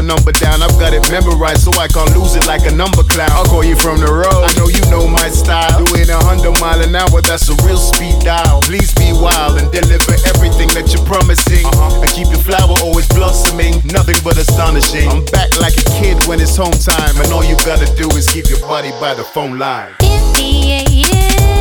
number down. I've got it memorized so I can't lose it like a number clown. I'll call you from the road, I know you know my style. Doing 100 mile an hour, that's a real speed dial. Please be wild and deliver everything that you're promising. And keep your flower always blossoming, nothing but astonishing. I'm back like a kid when it's home time, and all you gotta do is keep your body by the phone line. In the 80s